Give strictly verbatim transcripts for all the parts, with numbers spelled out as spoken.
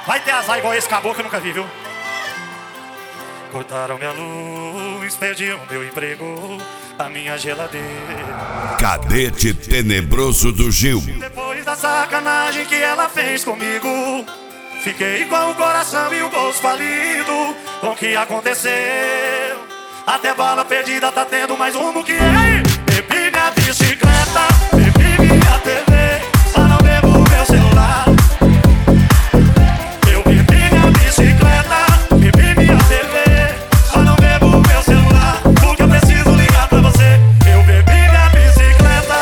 Vai ter azar igual esse caboclo que eu nunca vi, viu? Cortaram minha luz, perdiam meu emprego, a minha geladeira. Cadete Tenebroso do Gil. Depois da sacanagem que ela fez comigo, fiquei com o coração e o bolso falido. Com o que aconteceu? Até bala perdida tá tendo mais um do que eu. Bebi minha bicicleta, bebi minha T V, só não bebo meu celular. Eu bebi minha bicicleta, bebi minha T V, só não bebo meu celular, porque eu preciso ligar pra você. Eu bebi minha bicicleta.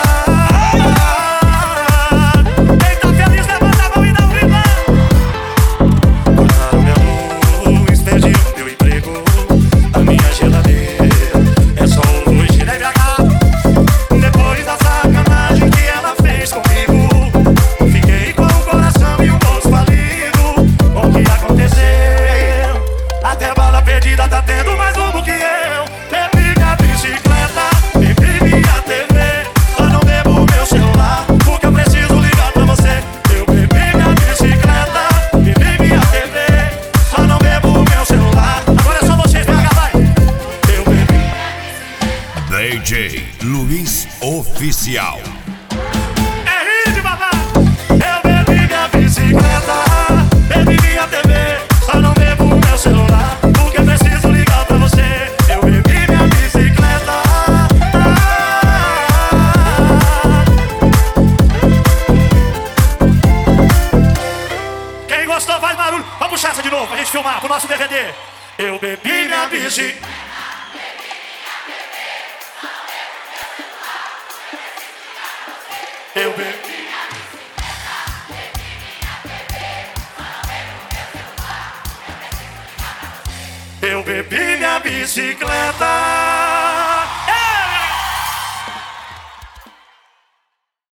Quem tá feliz levanta a mão e dá um grito. Cortaram minha luz, perdi o meu emprego, a minha geladeira é só um luz de B H. Depois da sacanagem que ela fez comigo, fiquei com o coração e o bolso falido. O que aconteceu? Até bala perdida tá tendo mais um do que eu. Bebi minha bicicleta, bebi minha T V, só não bebo meu celular, porque eu preciso ligar pra você. Eu bebi minha bicicleta, bebi minha T V, só não bebo meu celular. Agora é só vocês, B H, vai! Eu bebi. D J Luiz Oficial. É hit, babá! Eu bebi minha bicicleta, bebi minha T V, só não bebo meu celular, porque eu preciso ligar pra você. Eu bebi minha bicicleta. Quem gostou faz barulho. Vamos puxar essa de novo pra gente filmar pro nosso D V D. Eu bebi minha bicicleta. Eu bebi. Eu bebi minha bicicleta.